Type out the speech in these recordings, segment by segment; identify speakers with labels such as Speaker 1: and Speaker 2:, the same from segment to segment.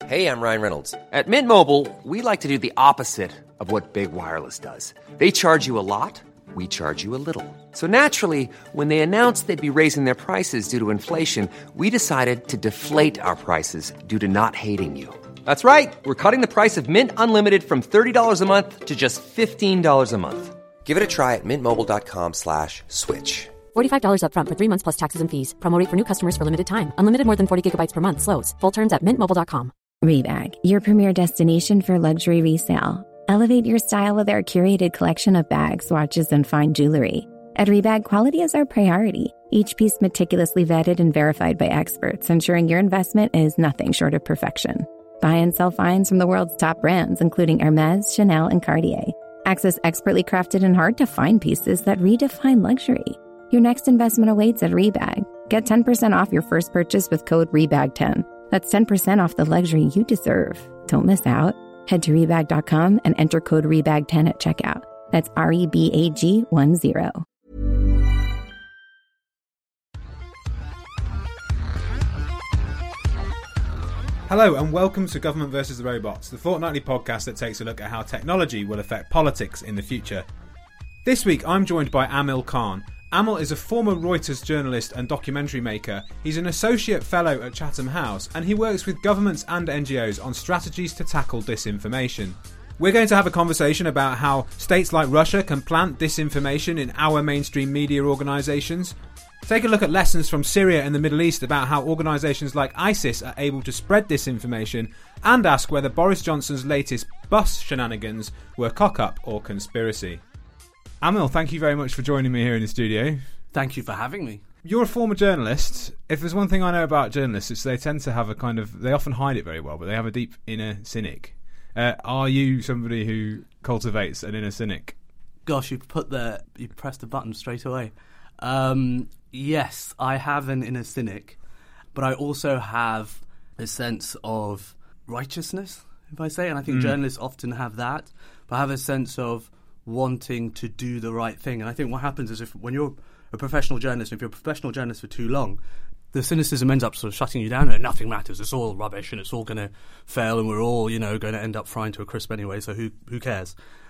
Speaker 1: Hey, I'm Ryan Reynolds. At Mint Mobile, we like to do the opposite of what Big Wireless does. They charge you a lot, we charge you a little. So naturally, when they announced they'd be raising their prices due to inflation, we decided to deflate our prices due to not hating you. That's right. We're cutting the price of Mint Unlimited from $30 a month to just $15 a month. Give it a try at mintmobile.com/switch.
Speaker 2: $45 up front for 3 months plus taxes and fees. Promo rate for new customers for limited time. Unlimited more than 40 gigabytes per month. Slows full terms at mintmobile.com.
Speaker 3: Rebag, your premier destination for luxury resale. Elevate your style with our curated collection of bags, watches, and fine jewelry. At Rebag, quality is our priority. Each piece meticulously vetted and verified by experts, ensuring your investment is nothing short of perfection. Buy and sell finds from the world's top brands, including Hermes, Chanel, and Cartier. Access expertly crafted and hard-to-find pieces that redefine luxury. Your next investment awaits at Rebag. Get 10% off your first purchase with code REBAG10. That's 10% off the luxury you deserve. Don't miss out. Head to Rebag.com and enter code REBAG10 at checkout. That's REBAG10.
Speaker 4: Hello and welcome to Government vs. the Robots, the fortnightly podcast that takes a look at how technology will affect politics in the future. This week I'm joined by Amil Khan. Amil is a former Reuters journalist and documentary maker. He's an associate fellow at Chatham House and he works with governments and NGOs on strategies to tackle disinformation. We're going to have a conversation about how states like Russia can plant disinformation in our mainstream media organisations. Take a look at lessons from Syria and the Middle East about how organisations like ISIS are able to spread disinformation, and ask whether Boris Johnson's latest bus shenanigans were cock-up or conspiracy. Amil, thank you very much for joining me here in the studio.
Speaker 5: Thank you for having me.
Speaker 4: You're a former journalist. If there's one thing I know about journalists, it's they tend to have a kind of... They often hide it very well, but they have a deep inner cynic. Are you somebody who cultivates an inner cynic?
Speaker 5: Gosh, you pressed the button straight away. Yes, I have an inner cynic, but I also have a sense of righteousness, if I say, and I think journalists often have that, but I have a sense of wanting to do the right thing. And I think what happens is when you're a professional journalist, if you're a professional journalist for too long, the cynicism ends up sort of shutting you down and nothing matters. It's all rubbish and it's all going to fail and we're all, going to end up frying to a crisp anyway, so who cares?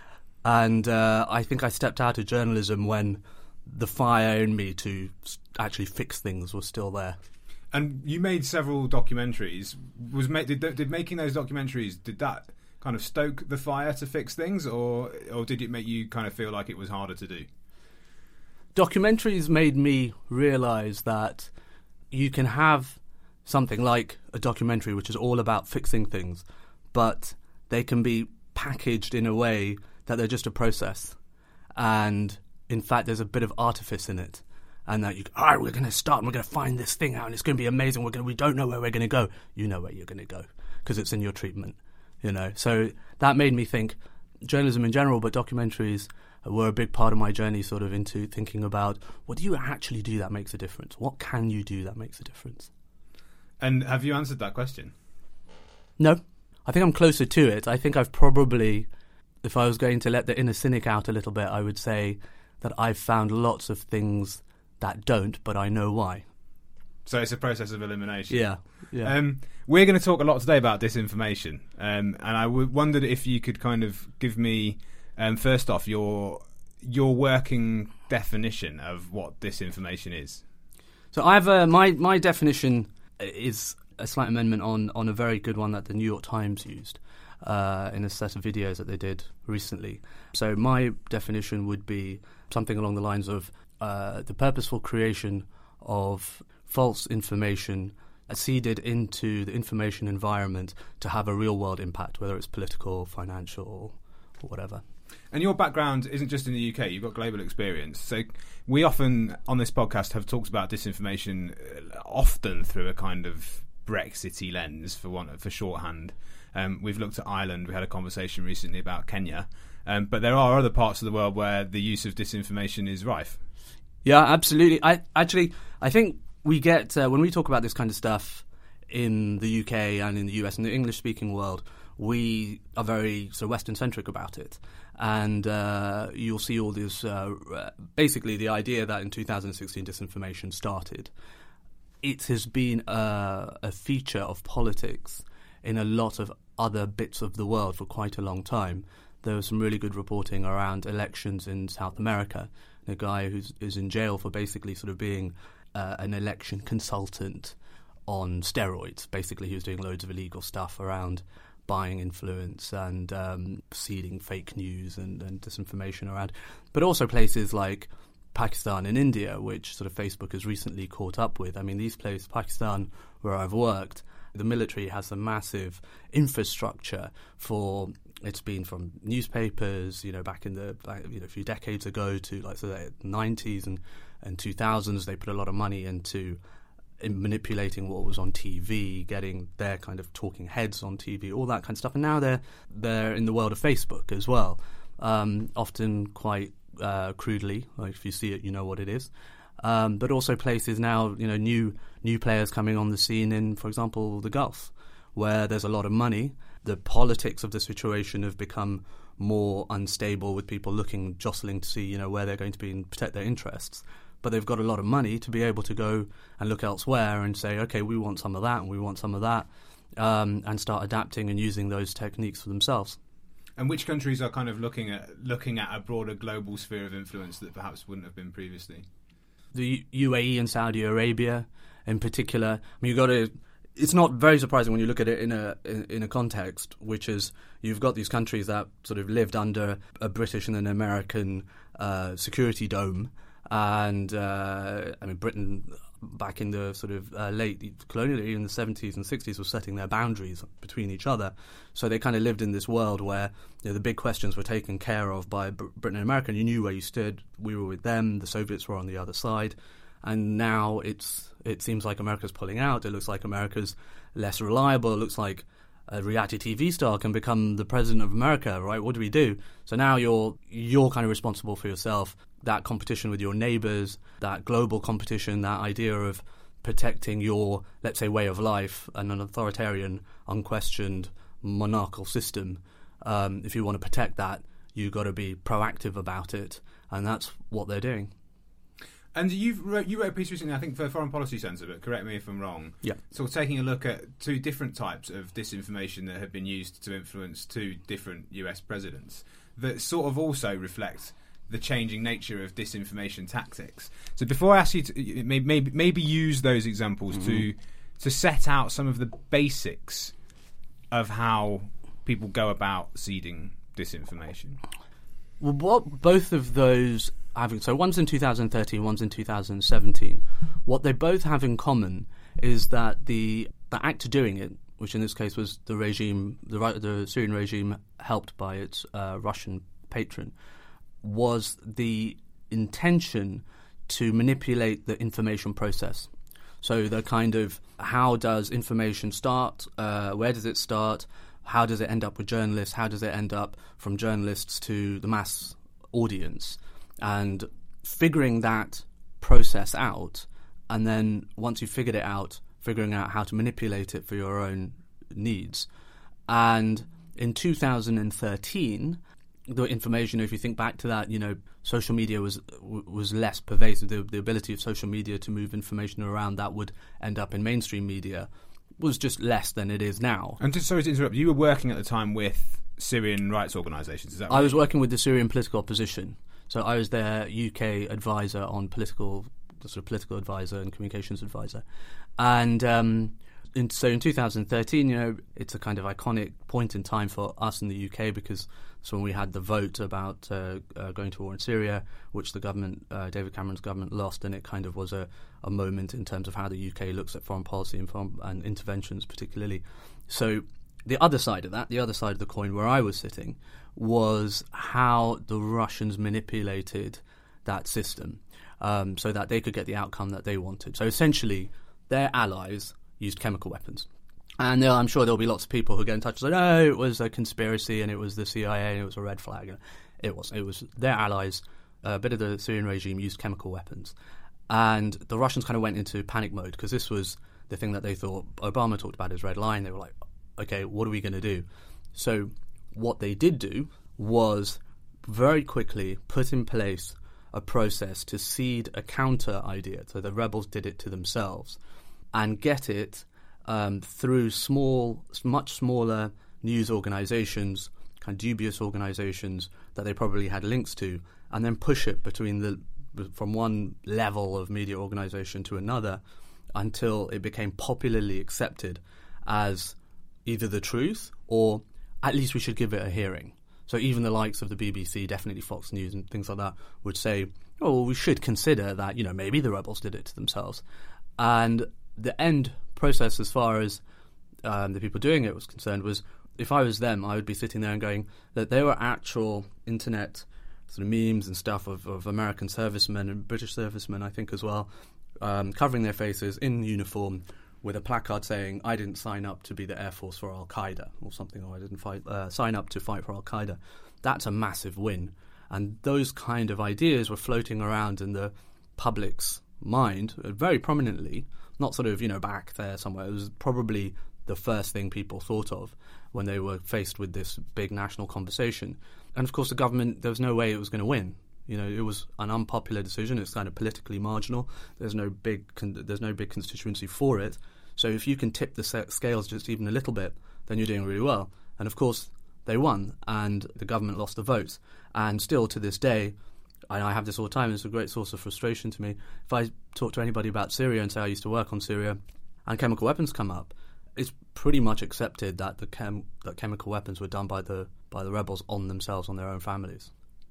Speaker 5: And I think I stepped out of journalism when the fire in me to actually fix things was still there.
Speaker 4: And you made several documentaries. Did making those documentaries, did that kind of stoke the fire to fix things, or did it make you kind of feel like it was harder to do?
Speaker 5: Documentaries made me realise that you can have something like a documentary which is all about fixing things, but they can be packaged in a way that they're just a process. And in fact, there's a bit of artifice in it. And that we're going to start and we're going to find this thing out and it's going to be amazing. We don't know where we're going to go. You know where you're going to go because it's in your treatment, So that made me think journalism in general, but documentaries were a big part of my journey sort of into thinking about what do you actually do that makes a difference? What can you do that makes a difference?
Speaker 4: And have you answered that question?
Speaker 5: No. I think I'm closer to it. I think I've probably, if I was going to let the inner cynic out a little bit, I would say that I've found lots of things that don't, but I know why.
Speaker 4: So it's a process of elimination.
Speaker 5: Yeah.
Speaker 4: We're going to talk a lot today about disinformation, and I wondered if you could kind of give me, first off, your working definition of what disinformation is.
Speaker 5: So I have my definition is a slight amendment on a very good one that the New York Times used in a set of videos that they did recently. So my definition would be something along the lines of the purposeful creation of false information seeded into the information environment to have a real-world impact, whether it's political, financial, or whatever.
Speaker 4: And your background isn't just in the UK, you've got global experience. So we often, on this podcast, have talked about disinformation often through a kind of Brexity lens, for shorthand. We've looked at Ireland, we had a conversation recently about Kenya. But there are other parts of the world where the use of disinformation is rife.
Speaker 5: Yeah, absolutely. I think we get, when we talk about this kind of stuff in the UK and in the US, in the English-speaking world, we are very sort of Western-centric about it. And you'll see all this, basically the idea that in 2016 disinformation started. It has been a feature of politics in a lot of other bits of the world for quite a long time. There was some really good reporting around elections in South America. A guy who's in jail for basically sort of being an election consultant on steroids. Basically, he was doing loads of illegal stuff around buying influence and seeding fake news and disinformation around. But also places like Pakistan and India, which sort of Facebook has recently caught up with. I mean, these places, Pakistan, where I've worked, the military has a massive infrastructure for. It's been from newspapers, back in a few decades ago to like the 90s and 2000s. They put a lot of money into manipulating what was on TV, getting their kind of talking heads on TV, all that kind of stuff. And now they're in the world of Facebook as well, often quite crudely. Like if you see it, you know what it is. But also places now, new players coming on the scene in, for example, the Gulf, where there's a lot of money. The politics of the situation have become more unstable, with people jostling to see, where they're going to be and protect their interests. But they've got a lot of money to be able to go and look elsewhere and say, okay, we want some of that and we want some of that, and start adapting and using those techniques for themselves.
Speaker 4: And which countries are kind of looking at a broader global sphere of influence that perhaps wouldn't have been previously?
Speaker 5: The UAE and Saudi Arabia, in particular. I mean, it's not very surprising when you look at it in a context, which is you've got these countries that sort of lived under a British and an American security dome, and Britain back in the sort of late colonially in the 70s and 60s was setting their boundaries between each other. So they kind of lived in this world where the big questions were taken care of by Britain and America, and you knew where you stood. We were with them, the Soviets were on the other side. And now it seems like America's pulling out. It looks like America's less reliable. It looks like a reality TV star can become the president of America, right? What do we do? So now you're kind of responsible for yourself. That competition with your neighbours, that global competition, that idea of protecting your, let's say, way of life and an authoritarian, unquestioned monarchical system. If you want to protect that, you've got to be proactive about it. And that's what they're doing.
Speaker 4: And you wrote a piece recently, I think, for Foreign Policy Centre, but correct me if I'm wrong.
Speaker 5: Yeah.
Speaker 4: So taking a look at two different types of disinformation that have been used to influence two different US presidents that sort of also reflect the changing nature of disinformation tactics. So before I ask you to maybe use those examples to set out some of the basics of how people go about seeding disinformation.
Speaker 5: Well, what both of those having, so one's in 2013, one's in 2017. What they both have in common is that the actor doing it, which in this case was the regime, the Syrian regime, helped by its Russian patron, was the intention to manipulate the information process. So the kind of, how does information start? Where does it start? How does it end up with journalists? How does it end up from journalists to the mass audience? And figuring that process out, and then once you've figured it out, figuring out how to manipulate it for your own needs. And in 2013, the information, if you think back to that, social media was less pervasive. The ability of social media to move information around that would end up in mainstream media was just less than it is now.
Speaker 4: And just sorry to interrupt, you were working at the time with Syrian rights organisations, is that right?
Speaker 5: I was working with the Syrian political opposition. So I was their UK advisor on political advisor and communications advisor. And so in 2013, it's a kind of iconic point in time for us in the UK, because it's when we had the vote about going to war in Syria, which the government, David Cameron's government, lost, and it kind of was a moment in terms of how the UK looks at foreign policy and interventions particularly. So the other side of that, the other side of the coin where I was sitting, was how the Russians manipulated that system so that they could get the outcome that they wanted. So essentially, their allies used chemical weapons. And I'm sure there'll be lots of people who get in touch and say, no, it was a conspiracy and it was the CIA and it was a red flag. It was their allies, a bit of the Syrian regime, used chemical weapons. And the Russians kind of went into panic mode, because this was the thing that they thought Obama talked about as red line. They were like, okay, what are we going to do? So what they did do was very quickly put in place a process to seed a counter idea. So the rebels did it to themselves and get it through much smaller news organisations, kind of dubious organisations that they probably had links to, and then push it from one level of media organisation to another until it became popularly accepted as either the truth or at least we should give it a hearing. So even the likes of the BBC, definitely Fox News and things like that, would say, oh, well, we should consider that, maybe the rebels did it to themselves. And the end process as far as the people doing it was concerned was, if I was them, I would be sitting there and going that there were actual internet sort of memes and stuff of American servicemen and British servicemen, I think as well, covering their faces in uniform with a placard saying, I didn't sign up to be the Air Force for Al-Qaeda or something, or I didn't sign up to fight for Al-Qaeda. That's a massive win. And those kind of ideas were floating around in the public's mind very prominently, not sort of, back there somewhere. It was probably the first thing people thought of when they were faced with this big national conversation. And of course the government, there was no way it was going to win. It was an unpopular decision. It's kind of politically marginal. There's no big constituency for it. So if you can tip the scales just even a little bit, then you're doing really well. And of course they won, and the government lost the votes. And still to this day, and I have this all the time, it's a great source of frustration to me. If I talk to anybody about Syria and say I used to work on Syria, and chemical weapons come up, it's pretty much accepted that that chemical weapons were done by the rebels on themselves, on their own families.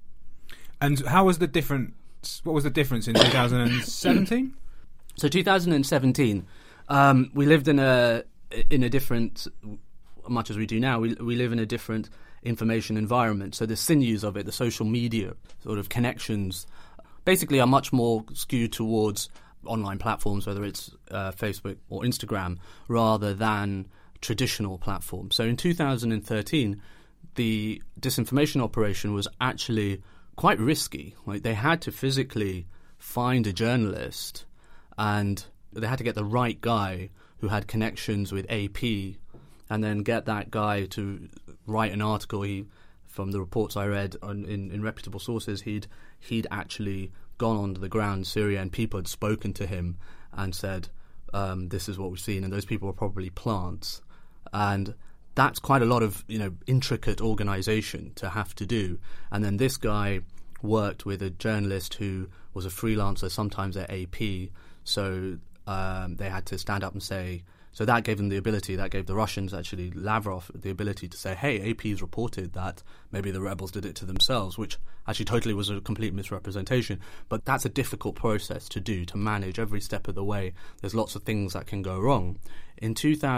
Speaker 4: And what was the difference in 2017?
Speaker 5: So 2017, we lived in a different, much as we do now, we live in a different information environment. So the sinews of it, the social media sort of connections, basically are much more skewed towards online platforms, whether it's Facebook or Instagram, rather than traditional platforms. So in 2013, the disinformation operation was actually quite risky. Like, they had to physically find a journalist, and they had to get the right guy who had connections with AP, and then get that guy to write an article. From the reports I read in reputable sources, he'd actually gone onto the ground in Syria, and people had spoken to him and said, this is what we've seen, and those people were probably plants. And that's quite a lot of intricate organisation to have to do. And then this guy worked with a journalist who was a freelancer, sometimes at AP, so they had to stand up and say. So that gave them the ability, that gave the Russians, actually, Lavrov, the ability to say, hey, AP's reported that maybe the rebels did it to themselves, which actually totally was a complete misrepresentation. But that's a difficult process to do, to manage every step of the way. There's lots of things that can go wrong. In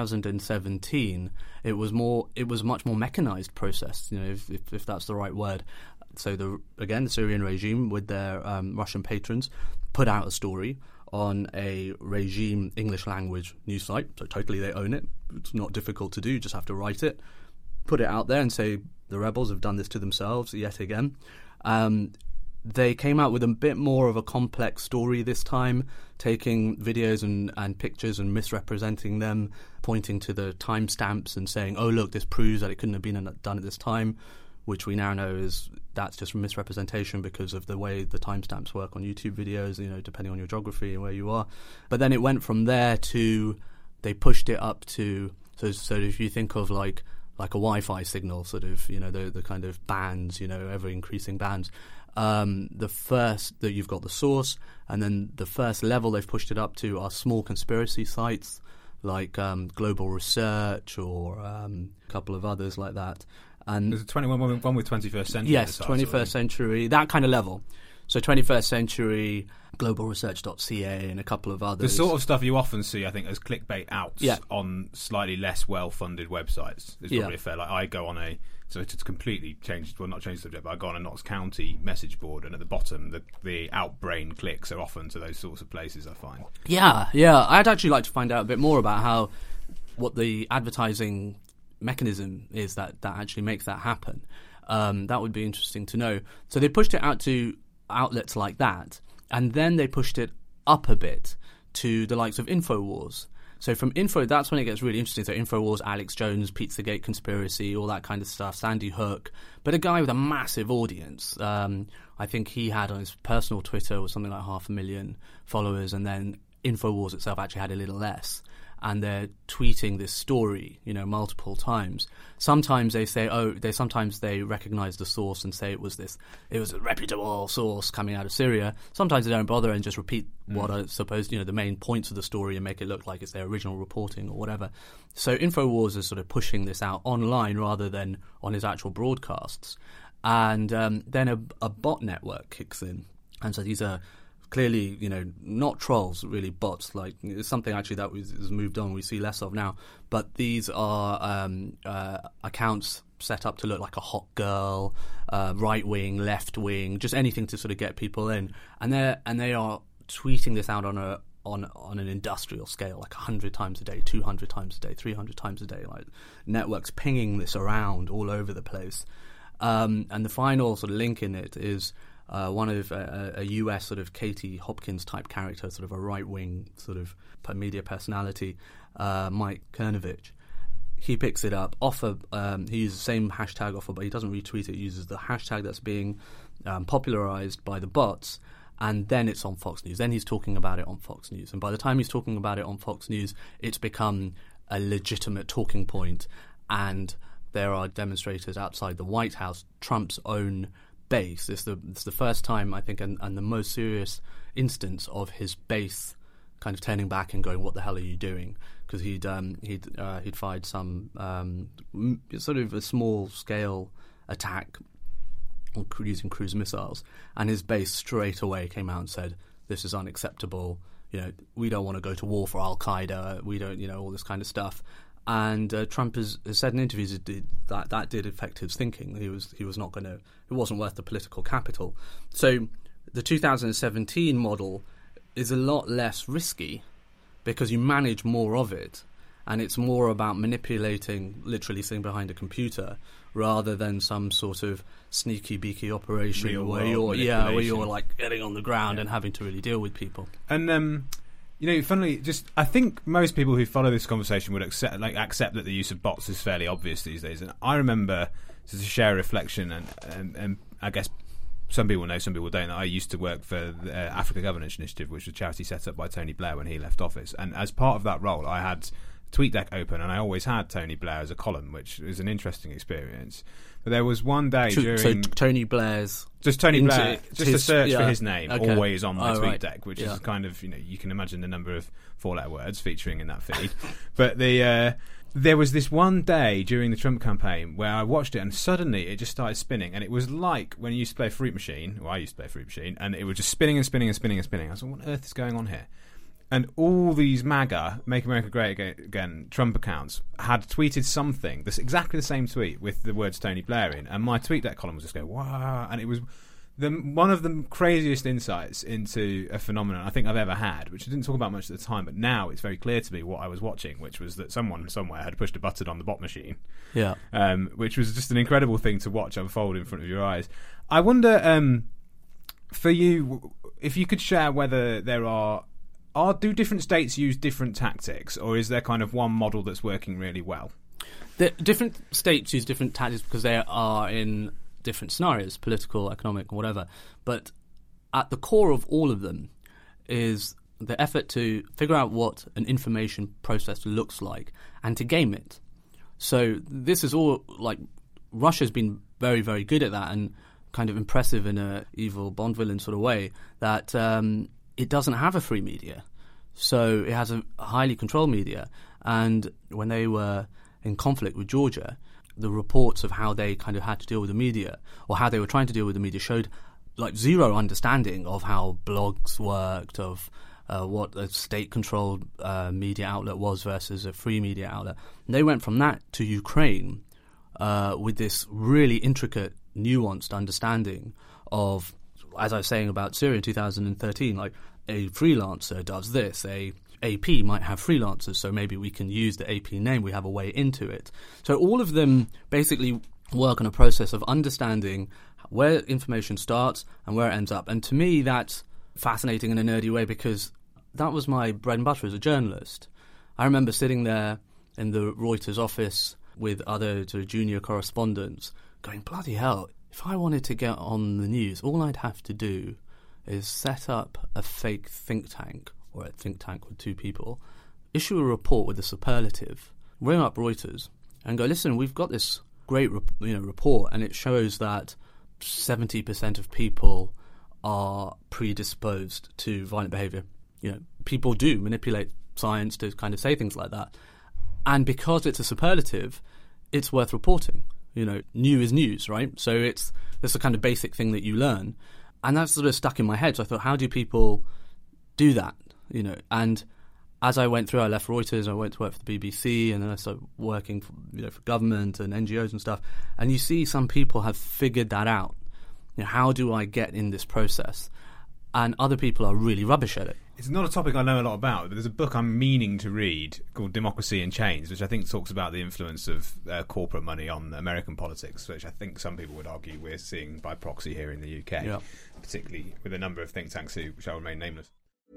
Speaker 5: 2017, it was much more mechanized process, if that's the right word. So the Syrian regime, with their Russian patrons, put out a story on a regime English language news site, so totally they own it. It's not difficult to do, you just have to write it, put it out there and say the rebels have done this to themselves yet again. They came out with a bit more of a complex story this time, taking videos and pictures and misrepresenting them, pointing to the timestamps and saying, oh look, this proves that it couldn't have been done at this time, which we now know that's just misrepresentation because of the way the timestamps work on YouTube videos, depending on your geography and where you are. But then it went from there to, they pushed it up to, so if you think of like a Wi-Fi signal, sort of, the kind of bands, ever increasing bands. The first, that you've got the source, and then the first level they've pushed it up to are small conspiracy sites like Global Research or a couple of others like that. And
Speaker 4: there's one with 21st Century.
Speaker 5: Yes, 21st Century, that kind of level. So 21st Century, globalresearch.ca and a couple of others.
Speaker 4: The sort of stuff you often see, I think, as clickbait outs on slightly less well-funded websites. It's probably a fair, I go on so it's completely changed, well, not changed the subject, but I go on a Notts County message board, and at the bottom, the outbrain clicks are often to those sorts of places, I find.
Speaker 5: Yeah. I'd actually like to find out a bit more about what the advertising mechanism is that actually makes that happen. That would be interesting to know. So they pushed it out to outlets like that, and then they pushed it up a bit to the likes of InfoWars. So from that's when it gets really interesting. So InfoWars, Alex Jones, Pizzagate conspiracy, all that kind of stuff, Sandy Hook, but a guy with a massive audience. I think he had on his personal Twitter was something like 500,000 followers, and then InfoWars itself actually had a little less. and they're tweeting this story, multiple times. Sometimes they say, sometimes they recognize the source and say it was a reputable source coming out of Syria. Sometimes they don't bother and just repeat what are supposed, the main points of the story and make it look like it's their original reporting or whatever. So InfoWars is sort of pushing this out online rather than on his actual broadcasts. And then a bot network kicks in. And so these are clearly, not trolls, really bots. Like, it's something actually that has moved on, we see less of now. But these are accounts set up to look like a hot girl, right-wing, left-wing, just anything to sort of get people in. And they are tweeting this out on an industrial scale, like 100 times a day, 200 times a day, 300 times a day. Like, networks pinging this around all over the place. And the final sort of link in it is one of a US sort of Katie Hopkins type character, sort of a right-wing sort of media personality, Mike Cernovich. He picks it up he uses the same hashtag offer, but he doesn't retweet it. He uses the hashtag that's being popularized by the bots, and then it's on Fox News. Then he's talking about it on Fox News. And by the time he's talking about it on Fox News, it's become a legitimate talking point, and there are demonstrators outside the White House, Trump's own base. It's the first time, I think, and the most serious instance of his base kind of turning back and going, "What the hell are you doing?" Because he'd fired some sort of a small scale attack using cruise missiles, and his base straight away came out and said, "This is unacceptable. We don't want to go to war for Al Qaeda. We don't, all this kind of stuff." And Trump has said in interviews that did affect his thinking. He was not going to. It wasn't worth the political capital. So the 2017 model is a lot less risky because you manage more of it, and it's more about manipulating, literally sitting behind a computer, rather than some sort of sneaky beaky operation where you're like getting on the ground and having to really deal with people.
Speaker 4: And funnily, I think most people who follow this conversation would accept that the use of bots is fairly obvious these days. And I remember, to share a reflection, and I guess some people know, some people don't, that I used to work for the Africa Governance Initiative, which was a charity set up by Tony Blair when he left office. And as part of that role, I had TweetDeck open, and I always had Tony Blair as a column, which was an interesting experience. But there was one day during...
Speaker 5: So Tony Blair's...
Speaker 4: Just Tony Blair, just a search for his name,
Speaker 5: okay.
Speaker 4: Always on my TweetDeck,
Speaker 5: right.
Speaker 4: which is kind of, you can imagine the number of four-letter words featuring in that feed. But there was this one day during the Trump campaign where I watched it, and suddenly it just started spinning, and it was like when you used to play a fruit machine, or I used to play a fruit machine, and it was just spinning and spinning and spinning and spinning. I was like, what on earth is going on here? And all these MAGA, Make America Great Again, Trump accounts had tweeted something, this exactly the same tweet with the words Tony Blair in, and my TweetDeck column was just going, wow, and it was one of the craziest insights into a phenomenon I think I've ever had, which I didn't talk about much at the time, but now it's very clear to me what I was watching, which was that someone somewhere had pushed a button on the bot machine, which was just an incredible thing to watch unfold in front of your eyes. I wonder, for you, if you could share whether do different states use different tactics, or is there kind of one model that's working really well?
Speaker 5: The different states use different tactics because they are in different scenarios, political, economic, whatever. But at the core of all of them is the effort to figure out what an information process looks like and to game it. So this is all, like, Russia's been very, very good at that, and kind of impressive in a evil Bond villain sort of way, that it doesn't have a free media. So it has a highly controlled media. And when they were in conflict with Georgia, the reports of how they kind of had to deal with the media, or how they were trying to deal with the media, showed like zero understanding of how blogs worked, of what a state-controlled media outlet was versus a free media outlet. And they went from that to Ukraine with this really intricate, nuanced understanding of, as I was saying about Syria in 2013, like a freelancer does this, a AP might have freelancers, so maybe we can use the AP name, we have a way into it. So all of them basically work on a process of understanding where information starts and where it ends up. And to me, that's fascinating in a nerdy way, because that was my bread and butter as a journalist. I remember sitting there in the Reuters office with other sort of junior correspondents going, bloody hell, if I wanted to get on the news, all I'd have to do is set up a fake think tank, or a think tank with two people, issue a report with a superlative, ring up Reuters and go, listen, we've got this great report, and it shows that 70% of people are predisposed to violent behaviour. People do manipulate science to kind of say things like that. And because it's a superlative, it's worth reporting. New is news, right? So that's a kind of basic thing that you learn. And that's sort of stuck in my head. So I thought, how do people do that? And as I went through, I left Reuters, I went to work for the BBC, and then I started working for government and NGOs and stuff. And you see some people have figured that out. How do I get in this process? And other people are really rubbish at it.
Speaker 4: It's not a topic I know a lot about, but there's a book I'm meaning to read called Democracy in Chains, which I think talks about the influence of corporate money on American politics, which I think some people would argue we're seeing by proxy here in the UK, particularly with a number of think tanks who shall remain nameless.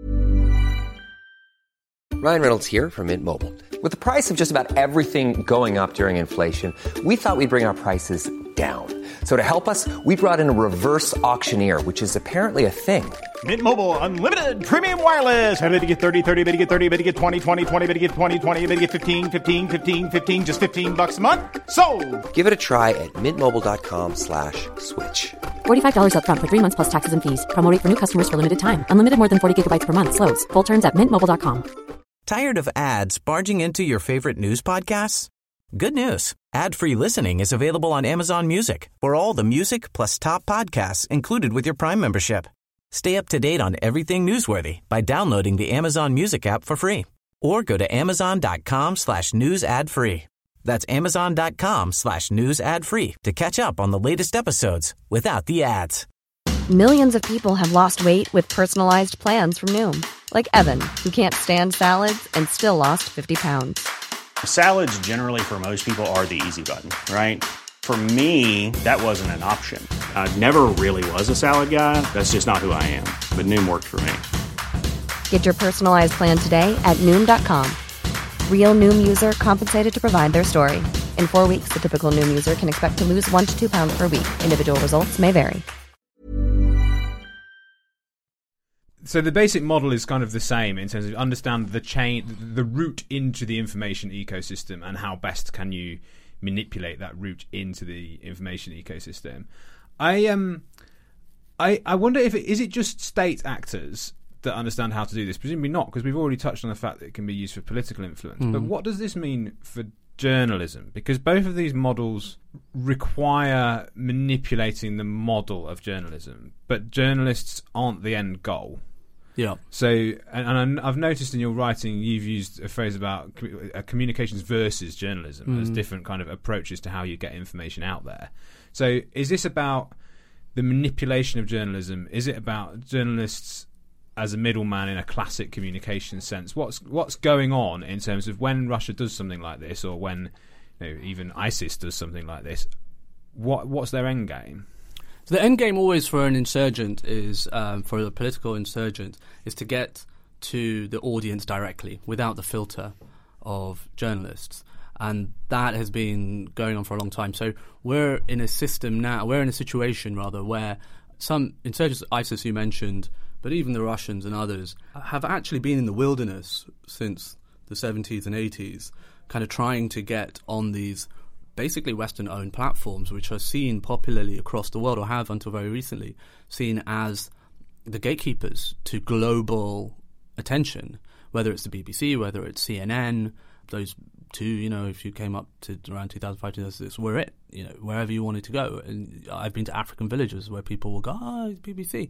Speaker 1: Ryan Reynolds here from Mint Mobile. With the price of just about everything going up during inflation, we thought we'd bring our prices down. So to help us, we brought in a reverse auctioneer, which is apparently a thing.
Speaker 6: Mint Mobile Unlimited Premium Wireless. How to get 30, 30, how to get 30, how to get 20, 20, 20, how to get 20, 20, how to get 15, 15, 15, 15, just $15 a month? Sold!
Speaker 1: Give it a try at mintmobile.com/switch.
Speaker 2: $45 up front for 3 months plus taxes and fees. Promo rate for new customers for limited time. Unlimited more than 40 gigabytes per month. Slows full terms at mintmobile.com.
Speaker 7: Tired of ads barging into your favorite news podcasts? Good news. Ad-free listening is available on Amazon Music for all the music plus top podcasts included with your Prime membership. Stay up to date on everything newsworthy by downloading the Amazon Music app for free. Or go to amazon.com/news ad free. That's amazon.com/news ad free to catch up on the latest episodes without the ads.
Speaker 8: Millions of people have lost weight with personalized plans from Noom. Like Evan, who can't stand salads and still lost 50 pounds.
Speaker 6: Salads generally for most people are the easy button, right? For me, that wasn't an option. I never really was a salad guy. That's just not who I am. But Noom worked for me.
Speaker 8: Get your personalized plan today at Noom.com. Real Noom user compensated to provide their story. In 4 weeks, the typical Noom user can expect to lose 1 to 2 pounds per week. Individual results may vary.
Speaker 4: So the basic model is kind of the same in terms of understand the route into the information ecosystem and how best can you manipulate that route into the information ecosystem. I wonder if is it just state actors that understand how to do this? Presumably not, because we've already touched on the fact that it can be used for political influence. But what does this mean for journalism? Because both of these models require manipulating the model of journalism, but journalists aren't the end goal.
Speaker 5: Yeah.
Speaker 4: So, and I've noticed in your writing you've used a phrase about communications versus journalism as different kind of approaches to how you get information out there. So, is this about the manipulation of journalism? Is it about journalists as a middleman in a classic communication sense? What's going on in terms of when Russia does something like this, or when even ISIS does something like this? What's their end game?
Speaker 5: So the end game always for an insurgent is, for the political insurgent, is to get to the audience directly without the filter of journalists. And that has been going on for a long time. So we're in a situation rather, where some insurgents, ISIS you mentioned, but even the Russians and others, have actually been in the wilderness since the 70s and 80s, kind of trying to get on these basically Western-owned platforms, which are seen popularly across the world, or have until very recently, seen as the gatekeepers to global attention, whether it's the BBC, whether it's CNN, those two, if you came up to around 2005, 2006, we're it, wherever you wanted to go. And I've been to African villages where people will go, it's BBC.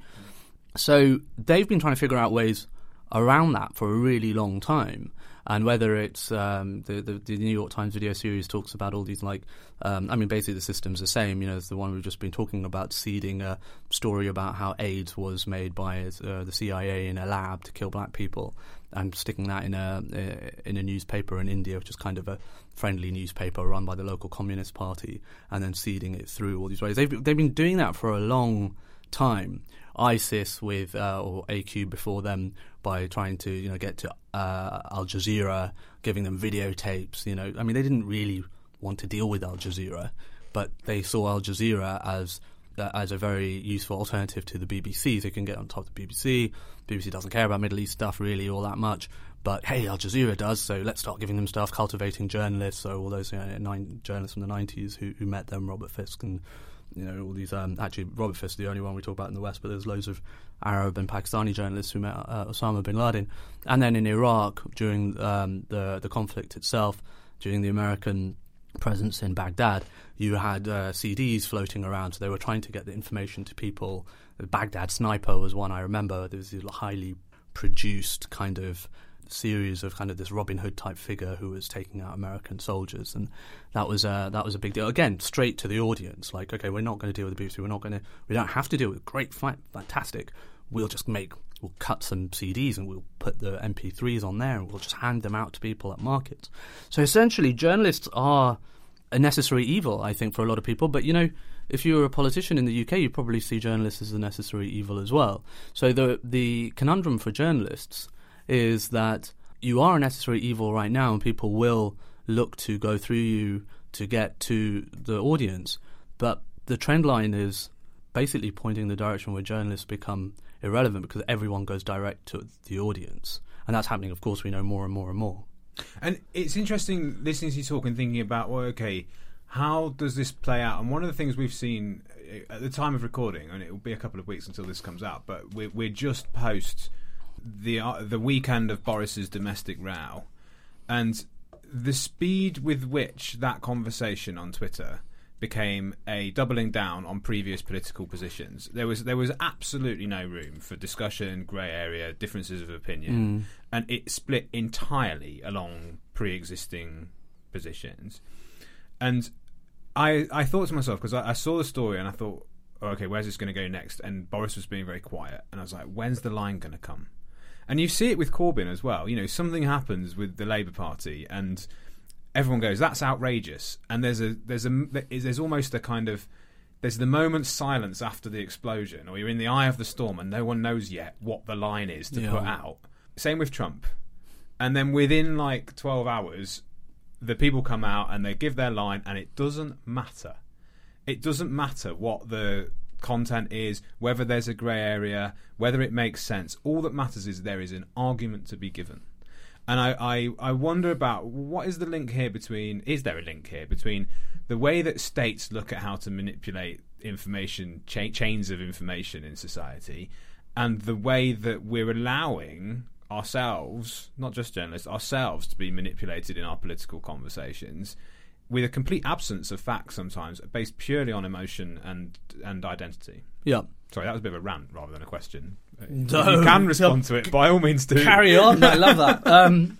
Speaker 5: So they've been trying to figure out ways around that for a really long time. And whether it's the New York Times video series talks about all these, basically the system's the same. It's the one we've just been talking about, seeding a story about how AIDS was made by the CIA in a lab to kill black people, and sticking that in a newspaper in India, which is kind of a friendly newspaper run by the local Communist Party, and then seeding it through all these ways. They've been doing that for a long time. ISIS with or AQ before them, by trying to get to Al Jazeera, giving them videotapes. They didn't really want to deal with Al Jazeera, but they saw Al Jazeera as a very useful alternative to the BBC. They can get on top of the BBC. BBC doesn't care about Middle East stuff really all that much, But hey, Al Jazeera does, so let's start giving them stuff, cultivating journalists. So all those 9 journalists from the 90s who met them, Robert Fisk and all these. Actually, Robert Fisk is the only one we talk about in the West, but there's loads of Arab and Pakistani journalists who met Osama bin Laden. And then in Iraq, during the conflict itself, during the American presence in Baghdad, you had CDs floating around, so they were trying to get the information to people. The Baghdad Sniper was one I remember. There was a highly produced kind of series of kind of this Robin Hood type figure who was taking out American soldiers, and that was a big deal. Again, straight to the audience. Like, okay, we're not going to deal with the BBC. We don't have to deal with it. Great, fine, fantastic. We'll cut some CDs and we'll put the MP3s on there and we'll just hand them out to people at markets. So essentially, journalists are a necessary evil, I think, for a lot of people. But if you're a politician in the UK, you probably see journalists as a necessary evil as well. So the conundrum for journalists is that you are a necessary evil right now, and people will look to go through you to get to the audience. But the trend line is basically pointing in the direction where journalists become irrelevant because everyone goes direct to the audience. And that's happening, of course, we know more and more and more.
Speaker 4: And it's interesting listening to you talk and thinking about, well, okay, how does this play out? And one of the things we've seen at the time of recording, and it will be a couple of weeks until this comes out, but we're just post the weekend of Boris's domestic row, and the speed with which that conversation on Twitter became a doubling down on previous political positions. There was absolutely no room for discussion, grey area, differences of opinion, and it split entirely along pre-existing positions. And I thought to myself, because I saw the story and I thought, oh, okay, where's this going to go next? And Boris was being very quiet, and I was like, when's the line going to come? And you see it with Corbyn as well. Something happens with the Labour Party, and everyone goes, "That's outrageous." And there's almost a kind of, there's the moment's silence after the explosion, or you're in the eye of the storm, and no one knows yet what the line is to put out. Same with Trump. And then within 12 hours, the people come out and they give their line, and it doesn't matter. It doesn't matter what the content is, whether there's a grey area, whether it makes sense. All that matters is there is an argument to be given. And I wonder about, what is the link here between, is there a link here between the way that states look at how to manipulate information, chains of information in society, and the way that we're allowing ourselves, not just journalists, ourselves to be manipulated in our political conversations, with a complete absence of facts sometimes, based purely on emotion and identity.
Speaker 5: Yeah.
Speaker 4: Sorry, that was a bit of a rant rather than a question. No, you can respond to it, by all means do.
Speaker 5: Carry on, I love that.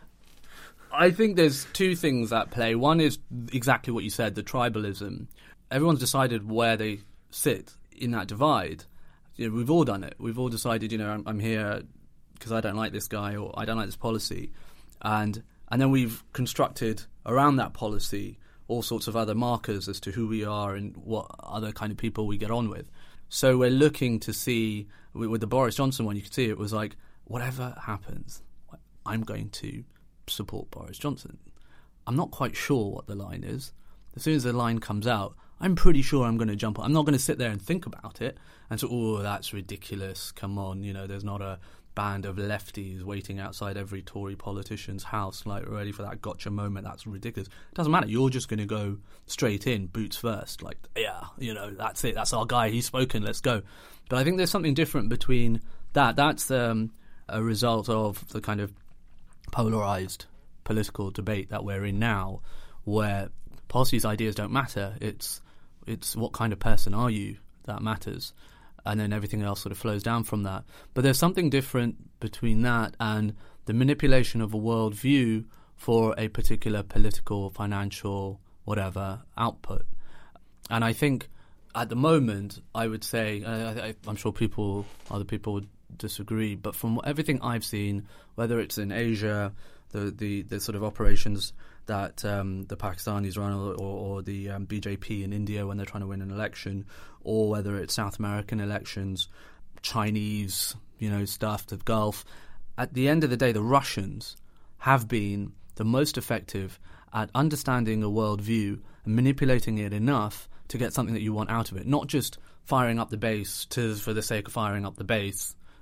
Speaker 5: I think there's two things at play. One is exactly what you said, the tribalism. Everyone's decided where they sit in that divide. We've all done it. We've all decided, I'm here because I don't like this guy or I don't like this policy. And then we've constructed around that policy all sorts of other markers as to who we are and what other kind of people we get on with. So we're looking to see, with the Boris Johnson one, you could see it was like, whatever happens, I'm going to support Boris Johnson. I'm not quite sure what the line is. As soon as the line comes out, I'm pretty sure I'm going to jump on. I'm not going to sit there and think about it and say, oh, that's ridiculous, come on, there's not a band of lefties waiting outside every Tory politician's house, ready for that gotcha moment. That's ridiculous. It doesn't matter. You're just going to go straight in, boots first. That's it. That's our guy. He's spoken. Let's go. But I think there's something different between that. That's a result of the kind of polarised political debate that we're in now, where policies, ideas don't matter. It's what kind of person are you that matters. And then everything else sort of flows down from that. But there's something different between that and the manipulation of a worldview for a particular political, financial, whatever output. And I think at the moment, I would say, I'm sure other people would disagree, but from everything I've seen, whether it's in Asia, the sort of operations that the Pakistanis run, or the BJP in India when they're trying to win an election, or whether it's South American elections, Chinese, stuff, the Gulf. At the end of the day, the Russians have been the most effective at understanding a worldview and manipulating it enough to get something that you want out of it, not just firing up the base for the sake of firing up the base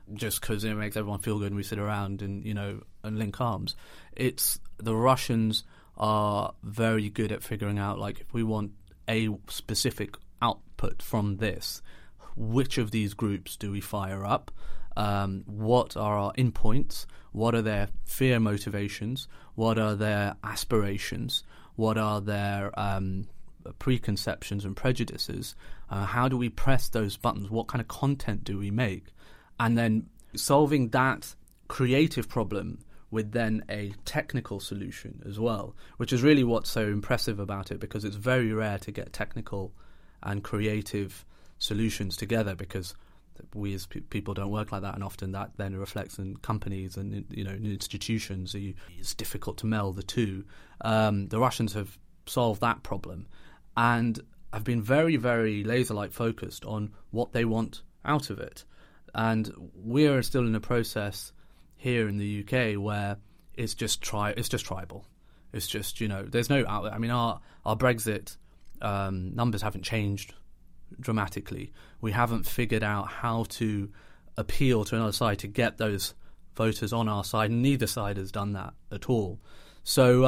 Speaker 5: just because it makes everyone feel good and we sit around and, and link arms. It's the Russians are very good at figuring out, like, if we want a specific output from this, which of these groups do we fire up? What are our endpoints? What are their fear motivations? What are their aspirations? What are their preconceptions and prejudices? How do we press those buttons? What kind of content do we make? And then solving that creative problem with then a technical solution as well, which is really what's so impressive about it, because it's very rare to get technical and creative solutions together, because we as people don't work like that, and often that then reflects in companies and in institutions. It's difficult to meld the two. The Russians have solved that problem, and have been very, very laser-like focused on what they want out of it. And we're still in a process here in the UK where it's just tribal. It's just, there's no outlet. I mean, our Brexit numbers haven't changed dramatically. We haven't figured out how to appeal to another side to get those voters on our side, and neither side has done that at all. So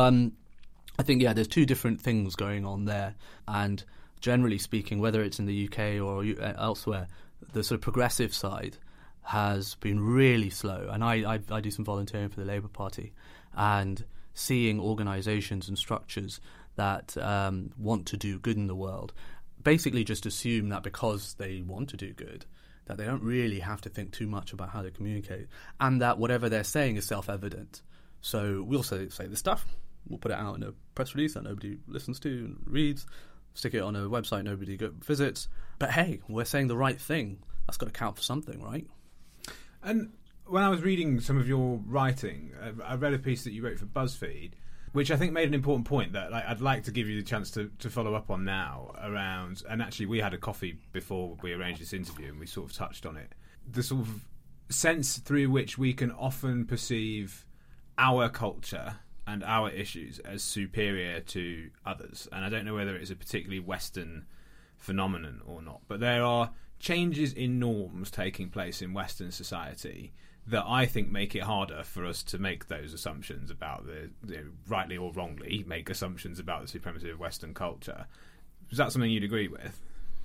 Speaker 5: I think, there's two different things going on there, and generally speaking, whether it's in the UK or elsewhere, the sort of progressive side has been really slow. And I do some volunteering for the Labour Party, and seeing organisations and structures that want to do good in the world basically just assume that because they want to do good, that they don't really have to think too much about how they communicate, and that whatever they're saying is self-evident. So we'll say this stuff, we'll put it out in a press release that nobody listens to and reads, stick it on a website nobody visits, but hey, we're saying the right thing. That's got to count for something, right?
Speaker 4: And when I was reading some of your writing, I read a piece that you wrote for BuzzFeed, which I think made an important point that I'd like to give you the chance to follow up on now around, and actually we had a coffee before we arranged this interview and we sort of touched on it, the sort of sense through which we can often perceive our culture and our issues as superior to others. And I don't know whether it's a particularly Western phenomenon or not, but there are changes in norms taking place in Western society that I think make it harder for us to make those assumptions about rightly or wrongly, make assumptions about the supremacy of Western culture. Is that something you'd agree with?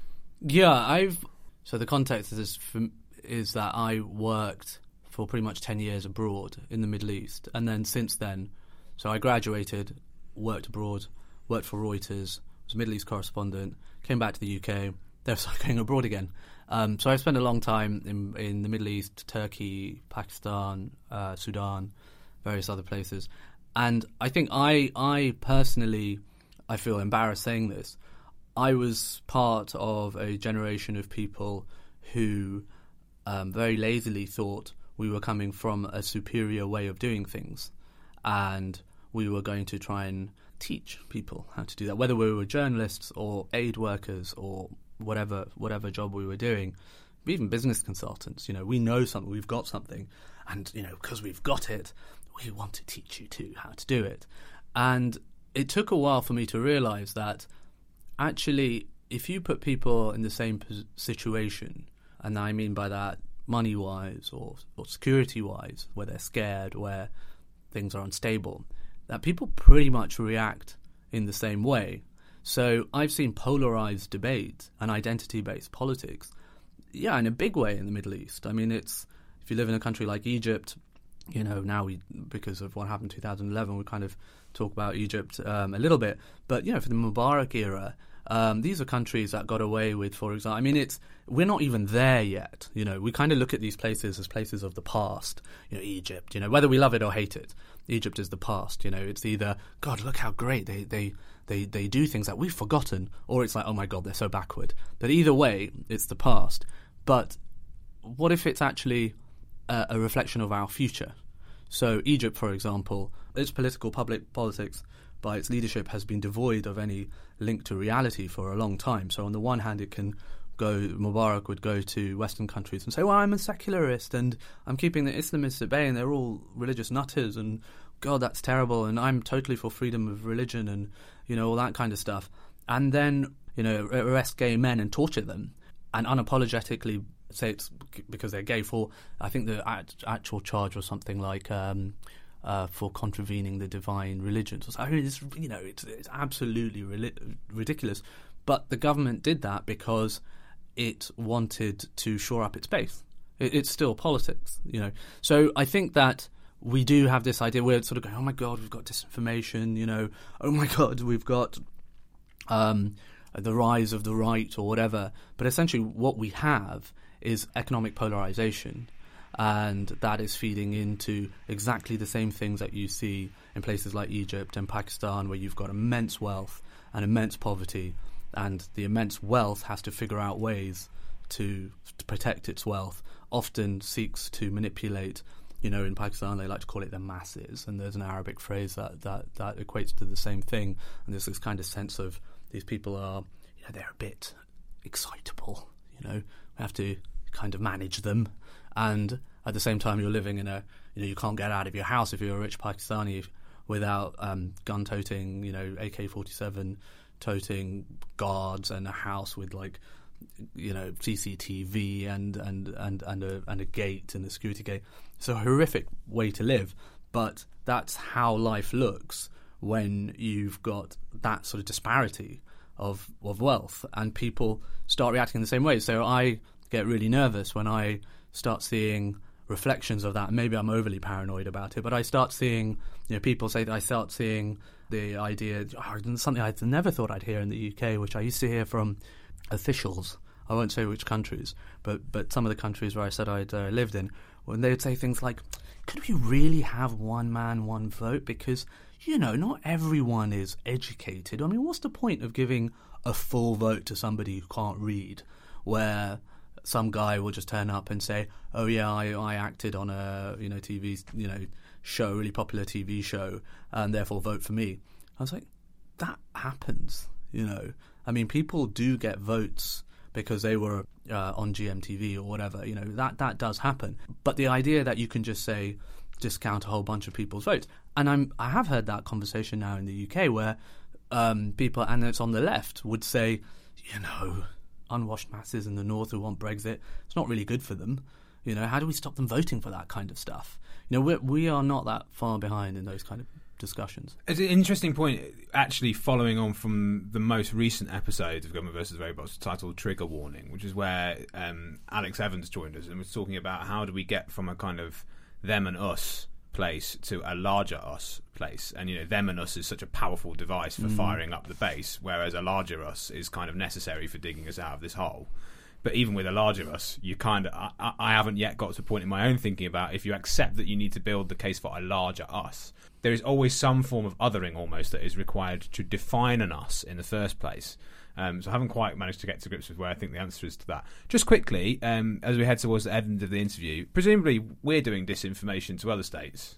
Speaker 5: Yeah, so the context is that I worked for pretty much 10 years abroad in the Middle East, and then since then, so I graduated, worked abroad, worked for Reuters, was a Middle East correspondent, came back to the UK, then started going abroad again. So I've spent a long time in the Middle East, Turkey, Pakistan, Sudan, various other places. And I think I personally, I feel embarrassed saying this, I was part of a generation of people who very lazily thought we were coming from a superior way of doing things, and we were going to try and teach people how to do that, whether we were journalists or aid workers or whatever job we were doing, even business consultants. We know something, we've got something, and because we've got it, we want to teach you too how to do it. And it took a while for me to realize that actually, if you put people in the same situation, and I mean by that money-wise or security-wise, where they're scared, where things are unstable, that people pretty much react in the same way. So I've seen polarized debate and identity-based politics, in a big way in the Middle East. I mean, if you live in a country like Egypt, now because of what happened in 2011, we kind of talk about Egypt a little bit. But, for the Mubarak era, these are countries that got away with, for example, I mean, we're not even there yet. We kind of look at these places as places of the past. Egypt, whether we love it or hate it, Egypt is the past. It's either, God, look how great they do things that we've forgotten, or it's like, oh my God, they're so backward. But either way, it's the past. But what if it's actually a reflection of our future? So Egypt, for example, its public politics by its leadership has been devoid of any link to reality for a long time. So on the one hand, Mubarak would go to Western countries and say, well, I'm a secularist and I'm keeping the Islamists at bay and they're all religious nutters and God, that's terrible, and I'm totally for freedom of religion and, all that kind of stuff. And then, arrest gay men and torture them and unapologetically say it's because they're gay. For I think the actual charge was something like for contravening the divine religions. I mean, it's absolutely ridiculous. But the government did that because it wanted to shore up its base. It's still politics, So I think that we do have this idea. We're sort of going, oh my God, we've got disinformation. Oh my God, we've got the rise of the right or whatever. But essentially, what we have is economic polarization. And that is feeding into exactly the same things that you see in places like Egypt and Pakistan, where you've got immense wealth and immense poverty, and the immense wealth has to figure out ways to protect its wealth, often seeks to manipulate. In Pakistan, they like to call it the masses, and there's an Arabic phrase that equates to the same thing. And there's this kind of sense of these people are, they're a bit excitable. We have to kind of manage them. And at the same time, you're living in you can't get out of your house if you're a rich Pakistani without gun-toting, AK-47 toting guards and a house with CCTV and a gate and a security gate. It's a horrific way to live, but that's how life looks when you've got that sort of disparity of wealth, and people start reacting in the same way. So I get really nervous when I start seeing reflections of that. Maybe I'm overly paranoid about it, but I start seeing, people say that I start seeing the idea, something I never thought I'd hear in the UK, which I used to hear from officials. I won't say which countries, but some of the countries where I said I'd lived in, when they would say things like, could we really have one man, one vote? Because, not everyone is educated. I mean, what's the point of giving a full vote to somebody who can't read, where some guy will just turn up and say, oh yeah, I acted on a TV show, really popular TV show, and therefore vote for me. I was like, that happens, I mean, people do get votes because they were on GMTV or whatever, that does happen. But the idea that you can just say, discount a whole bunch of people's votes, and I have heard that conversation now in the UK where people, and it's on the left, would say, unwashed masses in the north who want Brexit, it's not really good for them. How do we stop them voting for that kind of stuff? We are not that far behind in those kind of discussions.
Speaker 4: It's an interesting point, actually, following on from the most recent episode of Government versus Robots titled Trigger Warning, which is where Alex Evans joined us and was talking about how do we get from a kind of them and us place to a larger us place. And, them and us is such a powerful device for firing up the base, whereas a larger us is kind of necessary for digging us out of this hole. But even with a larger us, you I haven't yet got to a point in my own thinking about if you accept that you need to build the case for a larger us, there is always some form of othering almost that is required to define an us in the first place. So I haven't quite managed to get to grips with where I think the answer is to that. Just quickly, as we head towards the end of the interview, presumably we're doing disinformation to other states.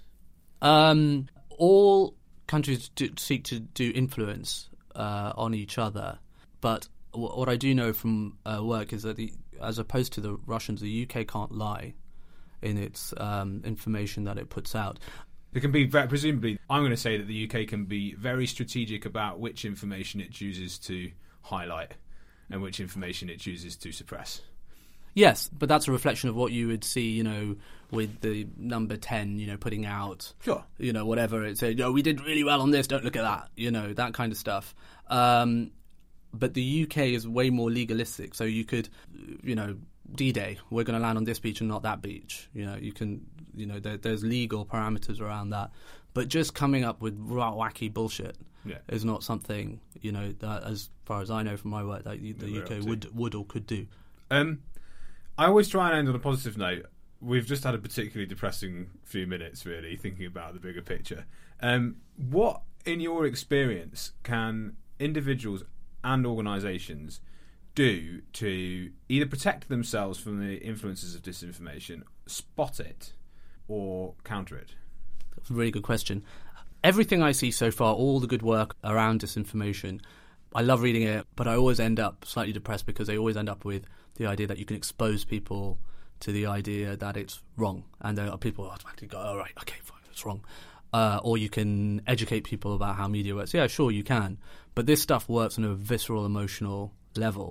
Speaker 5: All countries seek to do influence on each other, but what I do know from work is that as opposed to the Russians, the UK can't lie in its information that it puts out.
Speaker 4: It can be, presumably, I'm going to say that the UK can be very strategic about which information it chooses to highlight and which information it chooses to suppress.
Speaker 5: Yes, but that's a reflection of what you would see, with the number 10, putting out,
Speaker 4: sure,
Speaker 5: whatever. It said, we did really well on this, don't look at that, that kind of stuff. But the UK is way more legalistic, so you could, D-Day, we're going to land on this beach and not that beach. You can, there's legal parameters around that. But just coming up with wacky bullshit is not something, that, as far as I know from my work, that the UK would or could do.
Speaker 4: I always try and end on a positive note. We've just had a particularly depressing few minutes, really, thinking about the bigger picture. What, in your experience, can individuals and organisations do to either protect themselves from the influences of disinformation, spot it, or counter it?
Speaker 5: That's a really good question. Everything I see so far, all the good work around disinformation, I love reading it, but I always end up slightly depressed because they always end up with the idea that you can expose people to the idea that it's wrong. And there are people who automatically go, all right, okay, fine, it's wrong. Or you can educate people about how media works. Yeah, sure, you can. But this stuff works on a visceral, emotional level.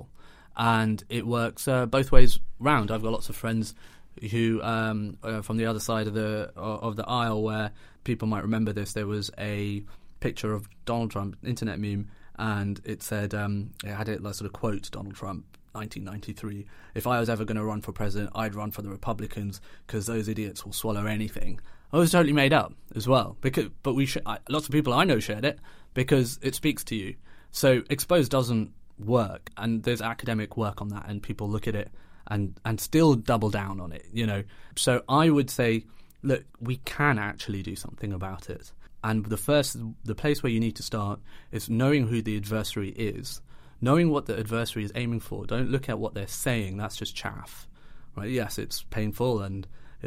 Speaker 5: and it works both ways round. I've got lots of friends who from the other side of the aisle, where people might remember this. There was a picture of Donald Trump, internet meme, and it said it had it like sort of quote Donald Trump 1993. If I was ever going to run for president, I'd run for the Republicans because those idiots will swallow anything. I was totally made up as well, but lots of people I know shared it because it speaks to you. So expose doesn't work, and there's academic work on that, and people look at it and still double down on it, you know. So I would say, look, we can actually do something about it. And the place where you need to start is knowing who the adversary is, knowing what the adversary is aiming for. Don't look at what they're saying. That's just chaff, right? Yes, it's painful and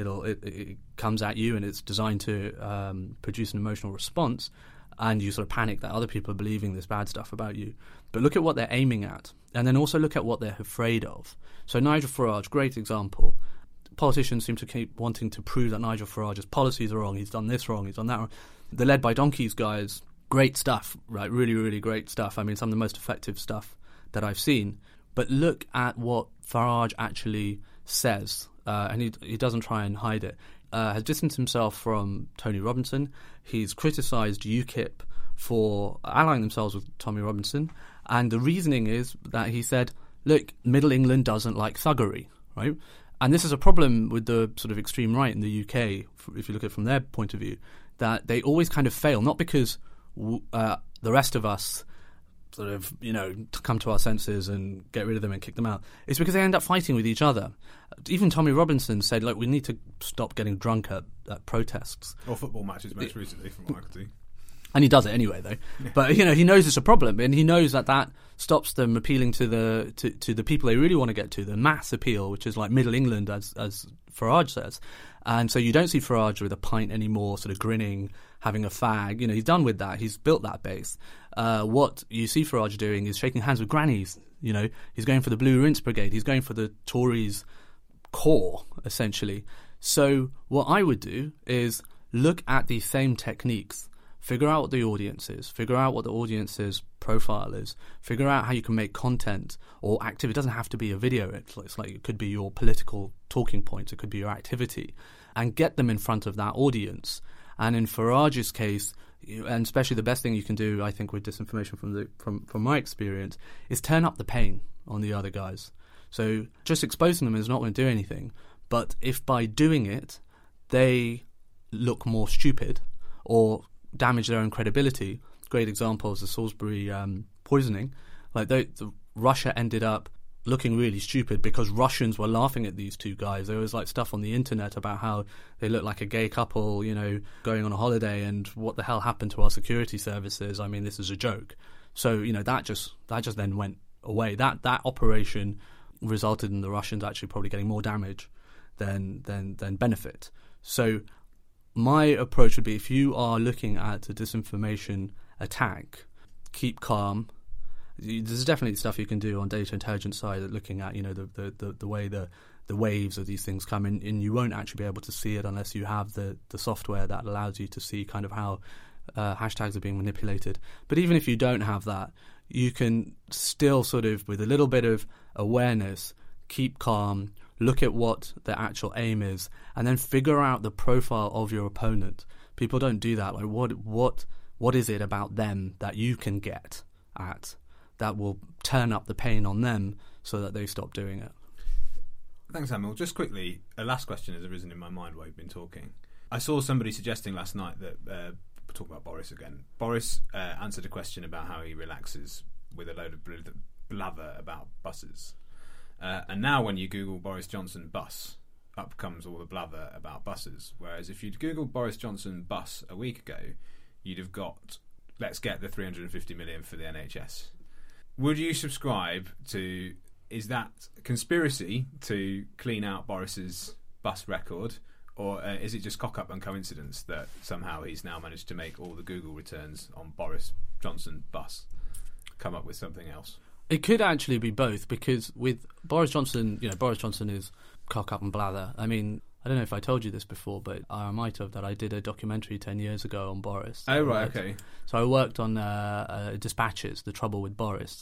Speaker 5: it comes at you, and it's designed to produce an emotional response, and you sort of panic that other people are believing this bad stuff about you. But look at what they're aiming at, and then also look at what they're afraid of. So Nigel Farage, great example. Politicians seem to keep wanting to prove that Nigel Farage's policies are wrong. He's done this wrong. He's done that wrong. The Led by Donkeys guys, great stuff, right? Really, really great stuff. I mean, some of the most effective stuff that I've seen. But look at what Farage actually says, and he doesn't try and hide it. Has distanced himself from Tony Robinson. He's criticised UKIP for allying themselves with Tommy Robinson. And the reasoning is that he said, look, Middle England doesn't like thuggery, right? And this is a problem with the sort of extreme right in the UK, if you look at it from their point of view, that they always kind of fail, not because the rest of us sort of, you know, come to our senses and get rid of them and kick them out. It's because they end up fighting with each other. Even Tommy Robinson said, look, we need to stop getting drunk at protests.
Speaker 4: Or football matches most recently, from what I could see.
Speaker 5: And he does it anyway, though. Yeah. But, you know, he knows it's a problem, and he knows that stops them appealing to the people they really want to get to, the mass appeal, which is like Middle England, as Farage says. And so you don't see Farage with a pint anymore, sort of grinning, having a fag. You know, he's done with that. He's built that base. What you see Farage doing is shaking hands with grannies. You know, he's going for the Blue Rinse Brigade. He's going for the Tories' core, essentially. So what I would do is look at these same techniques. Figure out what the audience is. Figure out what the audience's profile is. Figure out how you can make content or activity. It doesn't have to be a video. It's like it could be your political talking points. It could be your activity. And get them in front of that audience. And in Farage's case, and especially the best thing you can do, I think, with disinformation from my experience, is turn up the pain on the other guys. So just exposing them is not going to do anything. But if by doing it, they look more stupid or damage their own credibility. Great example is the Salisbury poisoning. Like Russia ended up looking really stupid because Russians were laughing at these two guys. There was like stuff on the internet about how they looked like a gay couple, you know, going on a holiday, and what the hell happened to our security services? I mean, this is a joke. So, you know, that just then went away. That operation resulted in the Russians actually probably getting more damage than benefit. So my approach would be, if you are looking at a disinformation attack, keep calm. There's definitely stuff you can do on data intelligence side, looking at, you know, the way the waves of these things come in, and you won't actually be able to see it unless you have the software that allows you to see kind of how hashtags are being manipulated. But even if you don't have that, you can still sort of, with a little bit of awareness, keep calm, look at what the actual aim is, and then figure out the profile of your opponent. People don't do that. Like, what is it about them that you can get at that will turn up the pain on them so that they stop doing it?
Speaker 4: Thanks, Samuel. Just quickly, a last question has arisen in my mind while you've been talking. I saw somebody suggesting last night that, we'll talk about Boris again. Boris answered a question about how he relaxes with a load of blather about buses. And now when you Google Boris Johnson bus, up comes all the blather about buses. Whereas if you'd Googled Boris Johnson bus a week ago, you'd have got, let's get the 350 million for the NHS. Would you subscribe to, is that conspiracy to clean out Boris's bus record, or is it just cock-up and coincidence that somehow he's now managed to make all the Google returns on Boris Johnson bus come up with something else?
Speaker 5: It could actually be both, because with Boris Johnson, you know, Boris Johnson is cock up and blather. I mean, I don't know if I told you this before, but I might have, that I did a documentary 10 years ago on Boris.
Speaker 4: Oh, right, okay.
Speaker 5: So I worked on Dispatches, The Trouble with Boris.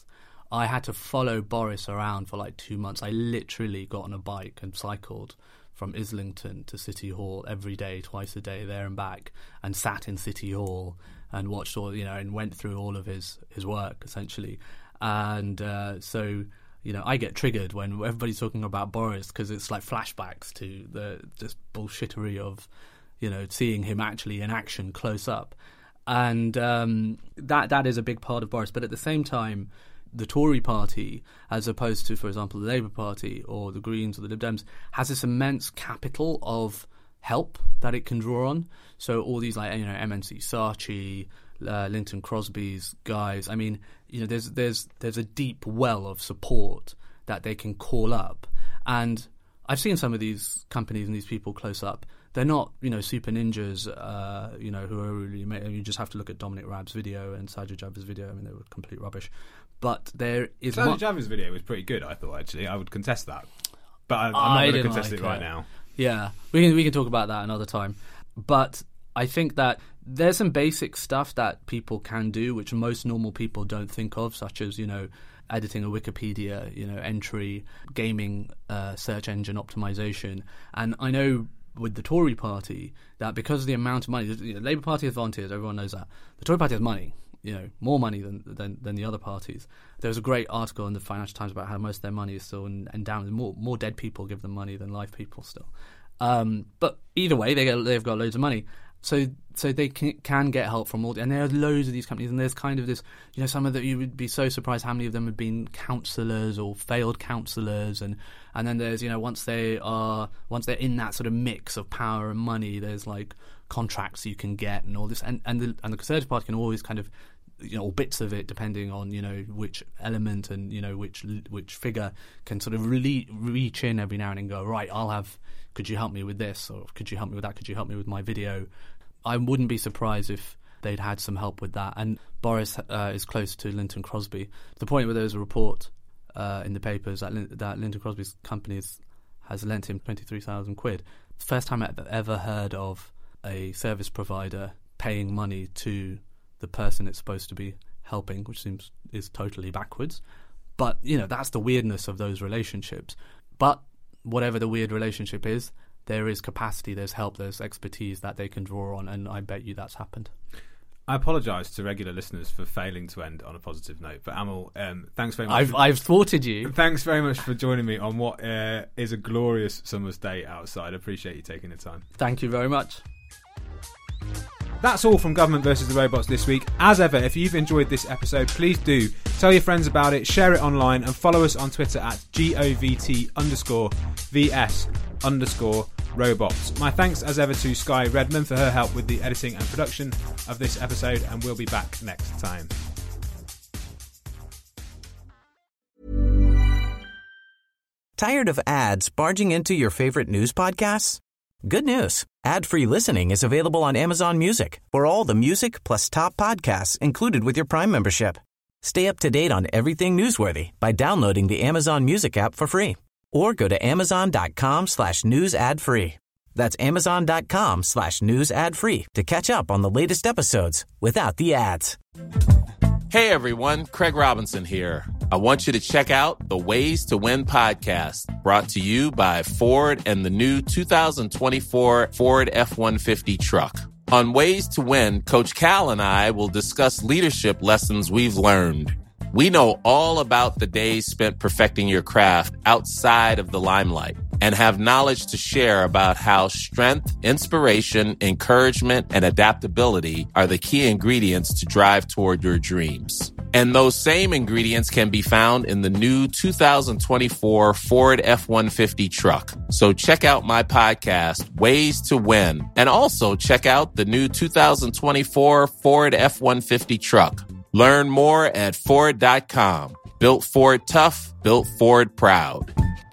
Speaker 5: I had to follow Boris around for like 2 months. I literally got on a bike and cycled from Islington to City Hall every day, twice a day, there and back, and sat in City Hall and watched all, and went through all of his work, essentially. And so, I get triggered when everybody's talking about Boris, because it's like flashbacks to the just bullshittery of, seeing him actually in action close up. And that is a big part of Boris. But at the same time, the Tory party, as opposed to, for example, the Labour Party or the Greens or the Lib Dems, has this immense capital of help that it can draw on. So all these, like, MNC Saatchi, Linton Crosby's guys, I mean, there's a deep well of support that they can call up. And I've seen some of these companies and these people close up. They're not, super ninjas, who are really... You just have to look at Dominic Raab's video and Sajid Javid's video. I mean, they were complete rubbish. But there is...
Speaker 4: Sajid Javid's video was pretty good, I thought, actually. I would contest that. But I'm not going to contest it right now.
Speaker 5: Yeah, we can talk about that another time. But I think that there's some basic stuff that people can do, which most normal people don't think of, such as, editing a Wikipedia, entry, gaming, search engine optimization. And I know with the Tory party that because of the amount of money, the Labour Party has volunteers, everyone knows that. The Tory party has money, more money than the other parties. There was a great article in the Financial Times about how most of their money is still endowed. More dead people give them money than live people still. But either way, they've got loads of money. So they can get help from all, and there are loads of these companies, and there's kind of this, some of that you would be so surprised how many of them have been counsellors or failed counsellors, and then there's once they're in that sort of mix of power and money, there's like contracts you can get and all this, and the Conservative Party can always kind of, or bits of it, depending on which element and which figure can sort of really reach in every now and then and go, right, could you help me with this, or could you help me with that, could you help me with my video? I wouldn't be surprised if they'd had some help with that. And Boris is close to Linton Crosby, to the point where there was a report in the papers that Linton Crosby's company has lent him 23,000 quid. It's the first time I've ever heard of a service provider paying money to the person it's supposed to be helping, which is totally backwards. But, that's the weirdness of those relationships. But whatever the weird relationship is, there is capacity, there's help, there's expertise that they can draw on, and I bet you that's happened.
Speaker 4: I apologise to regular listeners for failing to end on a positive note, but Amil, thanks very much.
Speaker 5: I've thwarted you.
Speaker 4: Thanks very much for joining me on what is a glorious summer's day outside. I appreciate you taking the time.
Speaker 5: Thank you very much.
Speaker 4: That's all from Government versus the Robots this week. As ever, if you've enjoyed this episode, please do tell your friends about it, share it online, and follow us on Twitter at GOVT_VS_robots. My thanks as ever to Sky Redman for her help with the editing and production of this episode, and we'll be back next time.
Speaker 7: Tired of ads barging into your favorite news podcasts? Good news. Ad-free listening is available on Amazon Music for all the music plus top podcasts included with your Prime membership. Stay up to date on everything newsworthy by downloading the Amazon Music app for free or go to amazon.com/news ad free. That's amazon.com/news ad free to catch up on the latest episodes without the ads.
Speaker 9: Hey everyone, Craig Robinson here. I want you to check out the Ways to Win podcast, brought to you by Ford and the new 2024 Ford F-150 truck. On Ways to Win, Coach Cal and I will discuss leadership lessons we've learned. We know all about the days spent perfecting your craft outside of the limelight and have knowledge to share about how strength, inspiration, encouragement, and adaptability are the key ingredients to drive toward your dreams. And those same ingredients can be found in the new 2024 Ford F-150 truck. So check out my podcast, Ways to Win, and also check out the new 2024 Ford F-150 truck. Learn more at Ford.com. Built Ford tough, built Ford proud.